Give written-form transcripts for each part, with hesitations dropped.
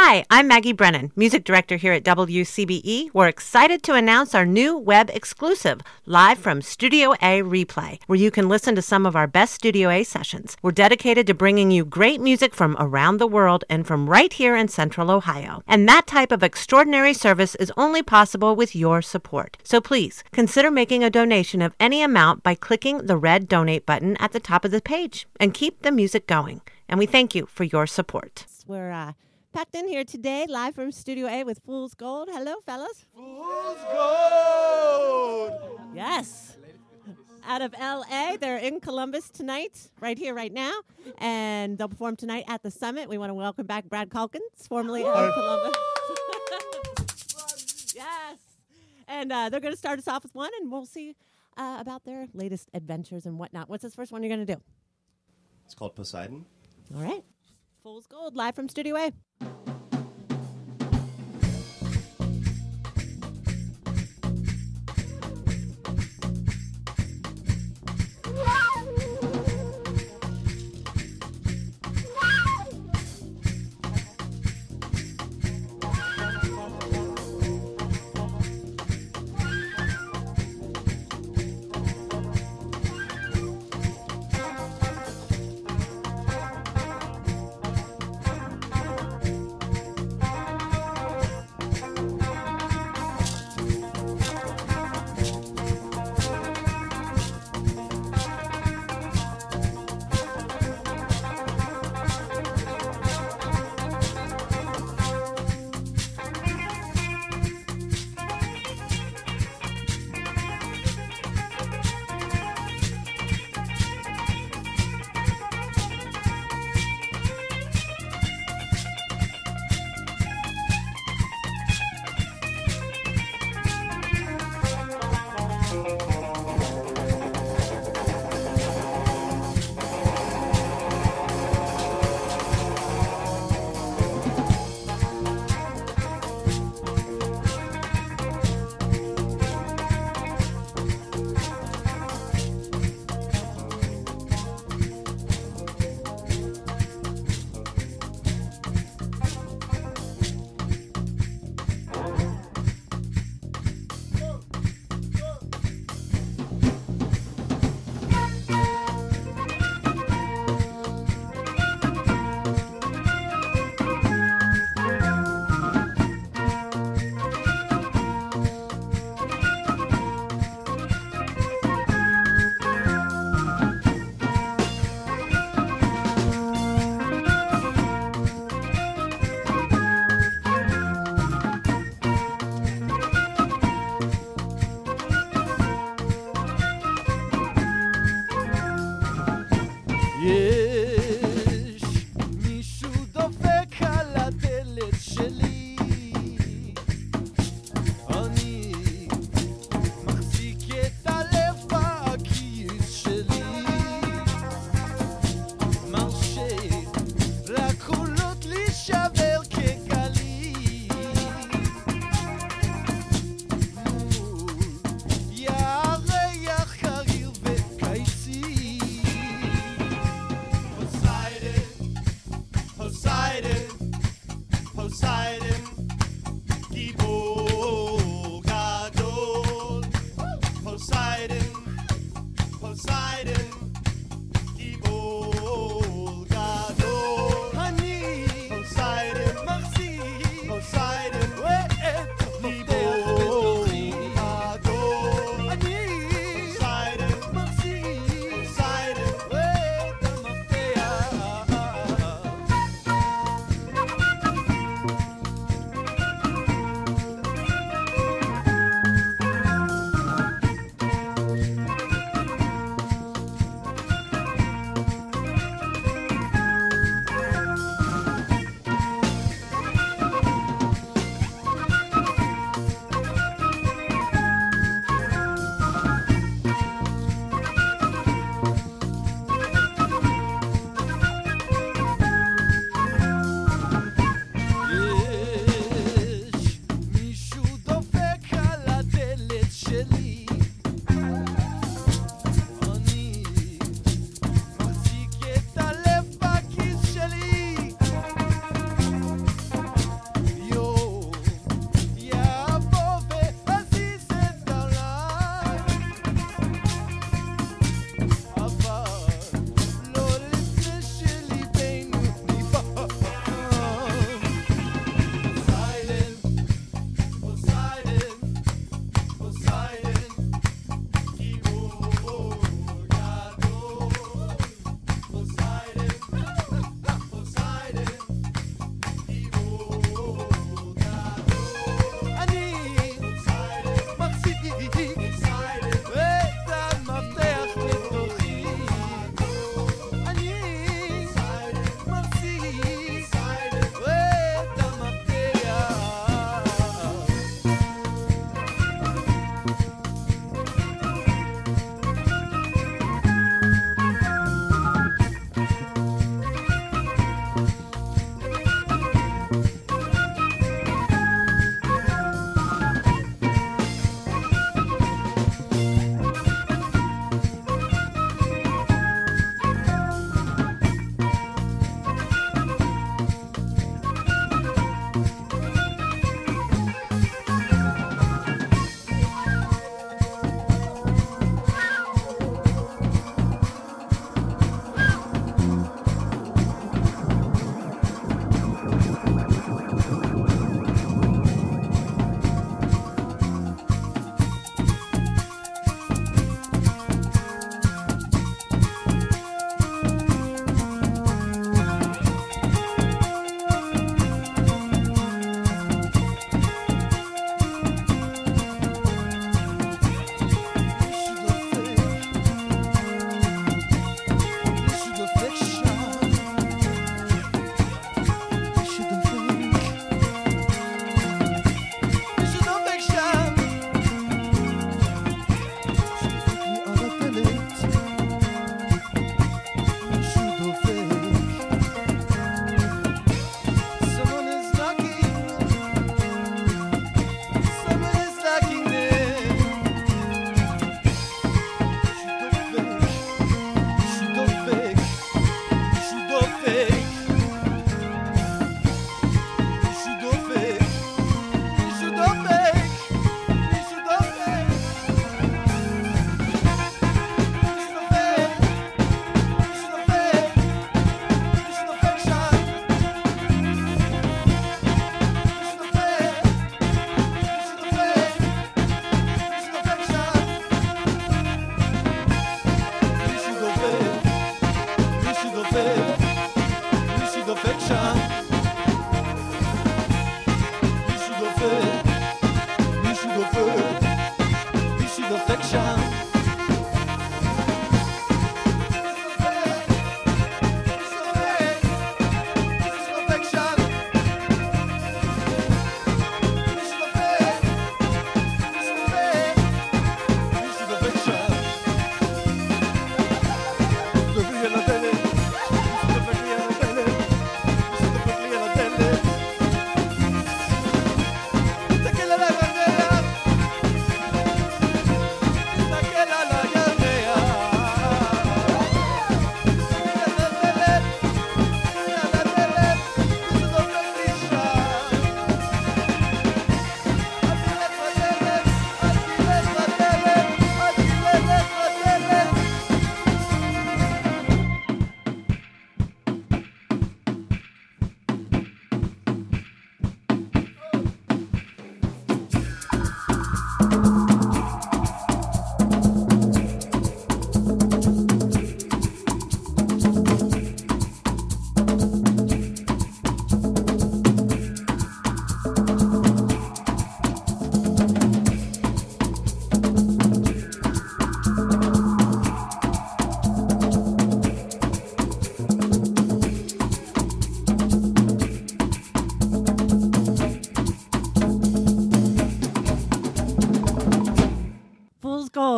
Hi, I'm Maggie Brennan, music director here at WCBE. We're excited to announce our new web exclusive, live from Studio A Replay, where you can listen to some of our best Studio A sessions. We're dedicated to bringing you great music from around the world and from right here in Central Ohio. And that type of extraordinary service is only possible with your support. So please, consider making a donation of any amount by clicking the red donate button at the top of the page and keep the music going. And we thank you for your support. We're packed in here today, live from Studio A with Fool's Gold. Hello, fellas. Fool's Gold! Yes. Out of L.A. They're in Columbus tonight, right here, right now. And they'll perform tonight at the Summit. We want to welcome back Brad Calkins, formerly of Columbus. Yes. And they're going to start us off with one, and we'll see about their latest adventures and whatnot. What's this first one you're going to do? It's called Poseidon. All right. Fool's Gold, live from Studio A.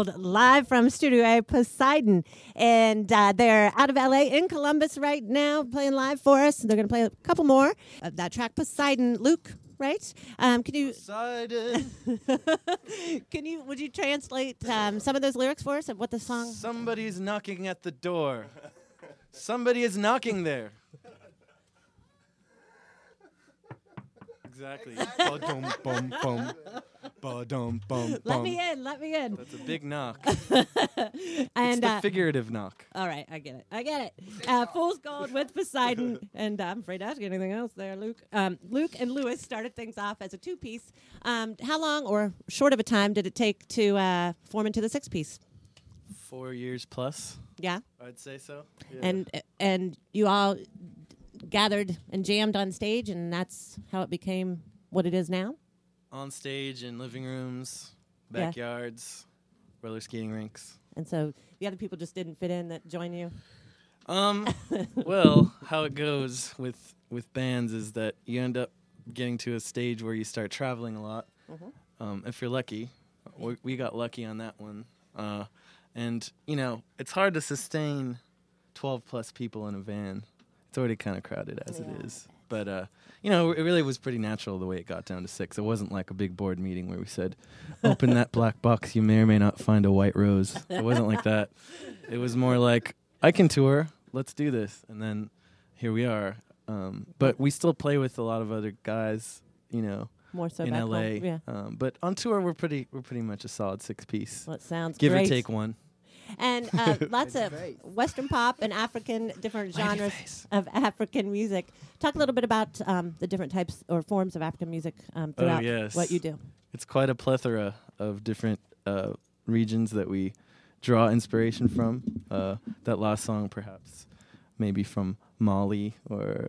Gold, live from Studio A, Poseidon. And they're out of LA in Columbus right now, playing live for us. They're going to play a couple more of that track, Poseidon. Luke, right? Can you Poseidon. would you translate some of those lyrics for us of what the song? Somebody's knocking at the door. Somebody is knocking there. Exactly. Ba-dum, bum, bum. Ba-dum, bum, Let bum. me in. That's a big knock. And It's the figurative knock. all right, I get it. Fool's Gold with Poseidon, and I'm afraid to ask you anything else there, Luke. Luke and Lewis started things off as a two-piece. How long or short of a time did it take to form into the six-piece? 4 years plus, Yeah, I'd say so. Yeah. and you all gathered and jammed on stage, and that's how it became what it is now? On stage, in living rooms, Yeah. backyards, roller skating rinks. And so the other people just didn't fit in that join you? Well, how it goes with bands is that you end up getting to a stage where you start traveling a lot. If you're lucky. We got lucky on that one. And, it's hard to sustain 12 plus people in a van. It's already kind of crowded as it is. But, it really was pretty natural the way it got down to 6. It wasn't like a big board meeting where we said, open that black box, you may or may not find a white rose. It wasn't like that. It was more like, I can tour, let's do this. And then here we are. But we still play with a lot of other guys, More so in back LA. home. Yeah. But on tour, we're pretty much a solid 6-piece. Well, it sounds Give great. or take one. And lots of Western pop and African, different Wavy genres face. of African music. Talk a little bit about the different types or forms of African music throughout yes. what you do. It's quite a plethora of different regions that we draw inspiration from. That last song, perhaps, maybe from Mali or,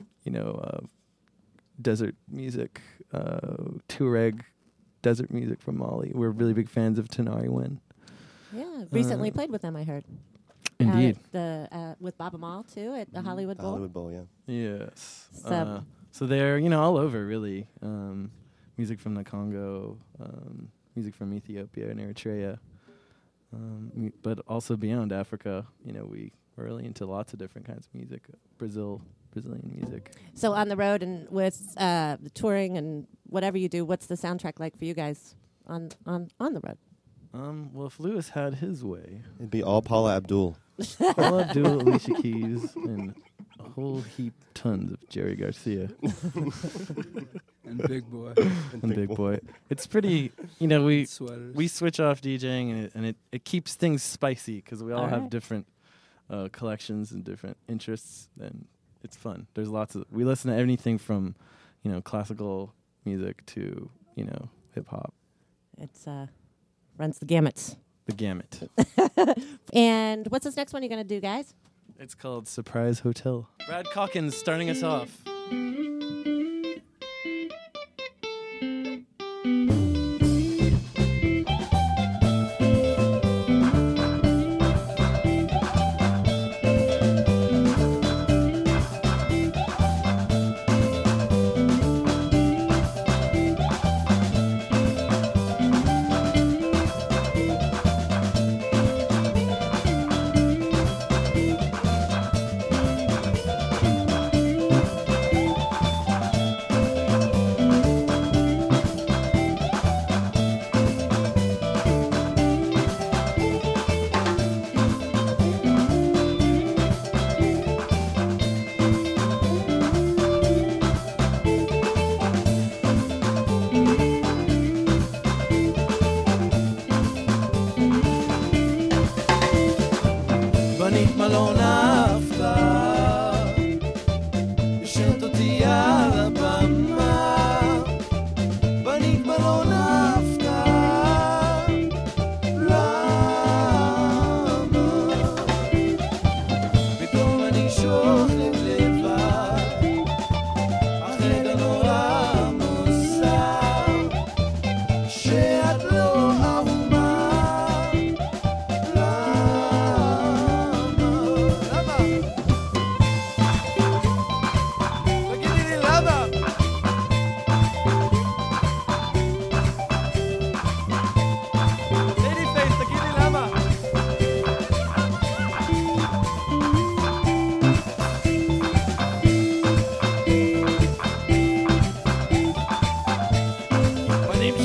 desert music, Tuareg desert music from Mali. We're really big fans of Tanari Wen. Yeah, recently played with them, I heard. Indeed. With Baba Maal, too, at the Hollywood The Bowl. Hollywood Bowl, yeah. Yes. So- So they're, all over, really. Music from the Congo, music from Ethiopia and Eritrea, but also beyond Africa. We're really into lots of different kinds of music. Brazilian music. So on the road and with the touring and whatever you do, what's the soundtrack like for you guys on the road? Well, if Lewis had his way, It'd be all Paula Abdul. Paula Abdul, Alicia Keys, and a whole heap tons of Jerry Garcia. And Big Boy. and Big Boy. It's pretty, we Sweaters. switch off DJing and it keeps things spicy because we all have Alright. different collections and different interests, and it's fun. There's lots of, we listen to anything from, classical music to, hip hop, It's runs the gamut. the gamut. And what's this next one you're going to do, guys? It's called Surprise Hotel. Brad Calkins starting us off.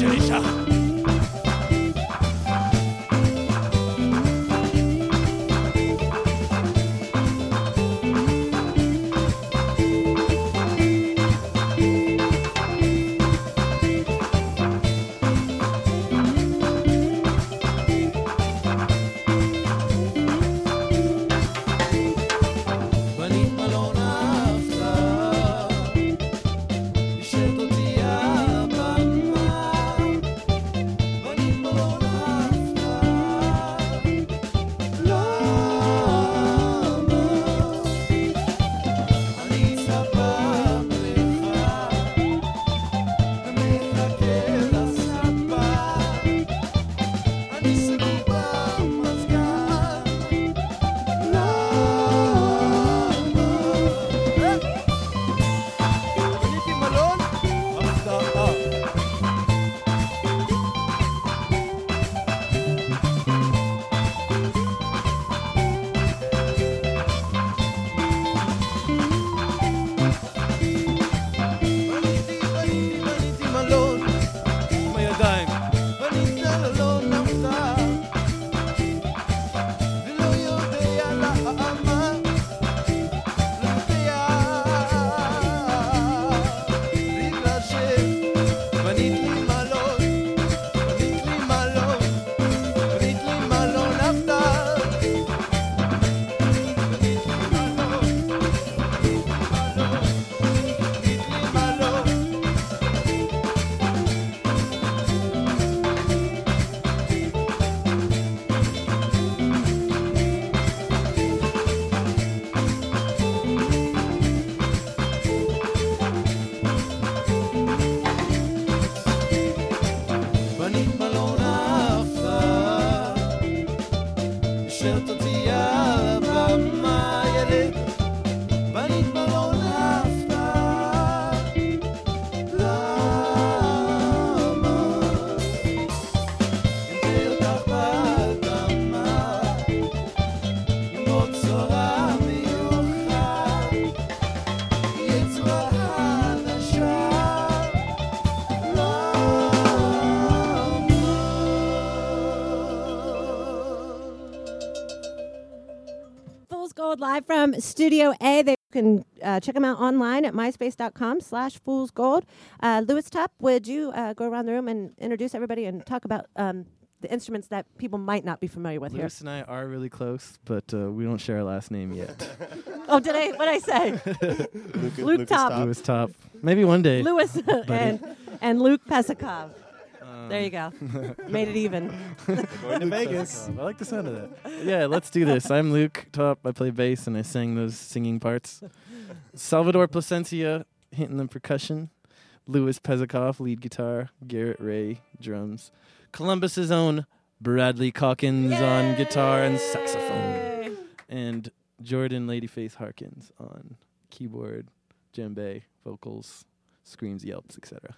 Live from Studio A. They can check them out online at myspace.com/foolsgold. Louis Tupp, would you go around the room and introduce everybody and talk about the instruments that people might not be familiar with Louis and I are really close, but we don't share our last name yet. Oh, did I? What did I say? Luke Tupp. Louis Tupp. Maybe one day. Louis and Luke Pesakov. There you go. Made it even. Going to Vegas. I like the sound of that. Yeah, let's do this. I'm Luke Tupp. I play bass, and I sang those singing parts. Salvador Placencia hitting the percussion. Louis Pesakov, lead guitar. Garrett Ray, drums. Columbus's own Bradley Calkins on guitar and saxophone. And Jordan Ladyface Harkins on keyboard, djembe, vocals, screams, yelps, etc.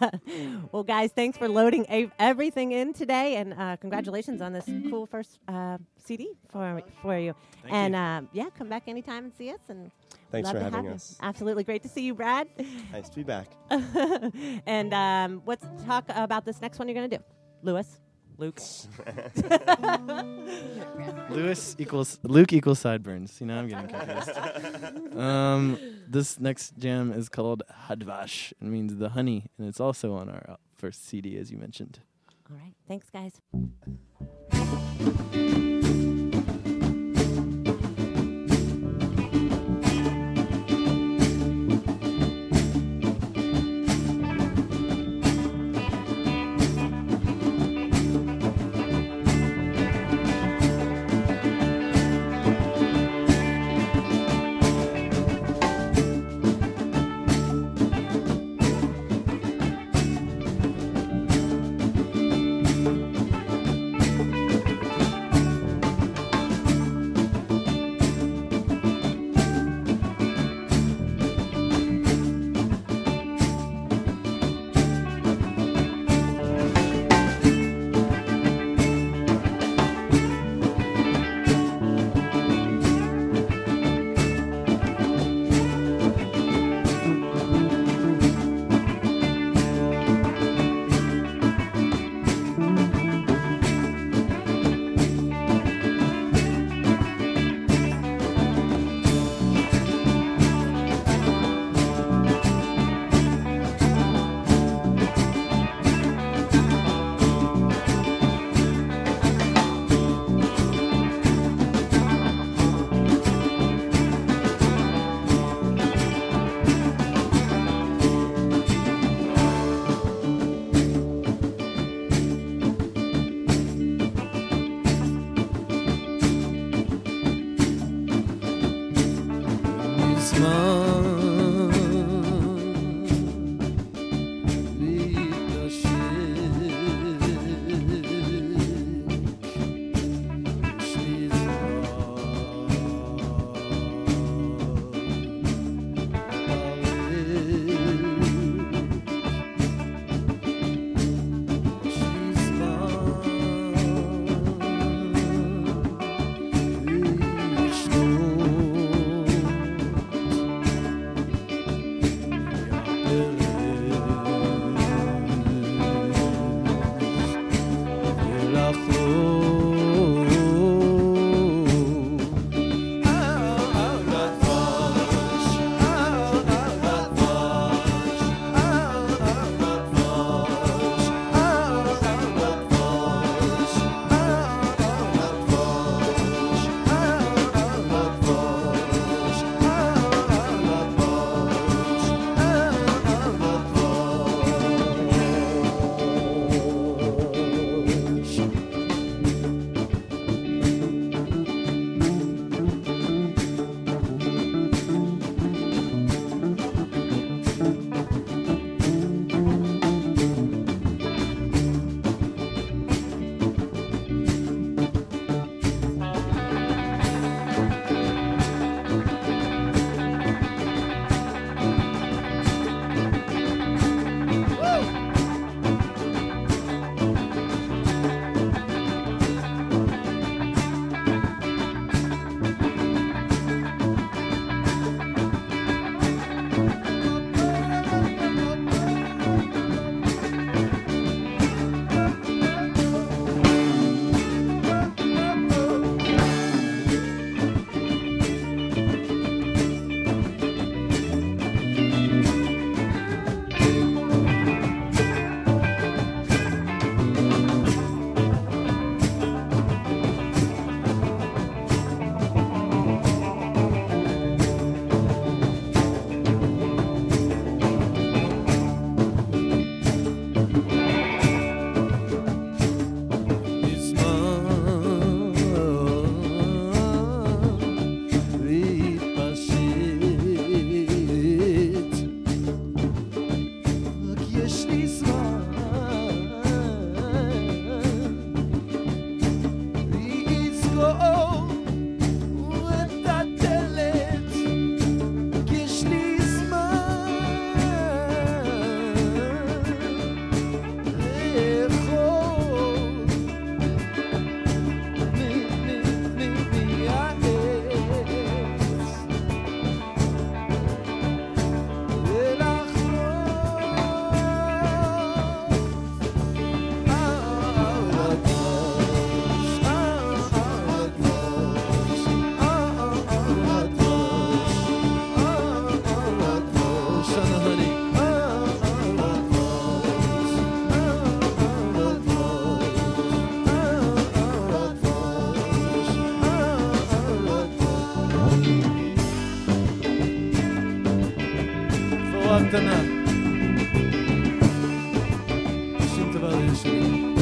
Well, guys, thanks for loading everything in today, and congratulations on this cool first CD for you. Thank you. Come back anytime and see us. And Thanks love for to having have us. You. Absolutely great to see you, Brad. Nice to be back. And let's talk about this next one you're going to do, Louis. Luke. Luke equals sideburns. You know, I'm getting confused. This next jam is called Hadvash. It means the honey, and it's also on our first CD, as you mentioned. All right. Thanks, guys. יש לי זמן לסגור את הדלת כי יש לי זמן לאכול מהעץ קטנה. שום דבר לא יש לי.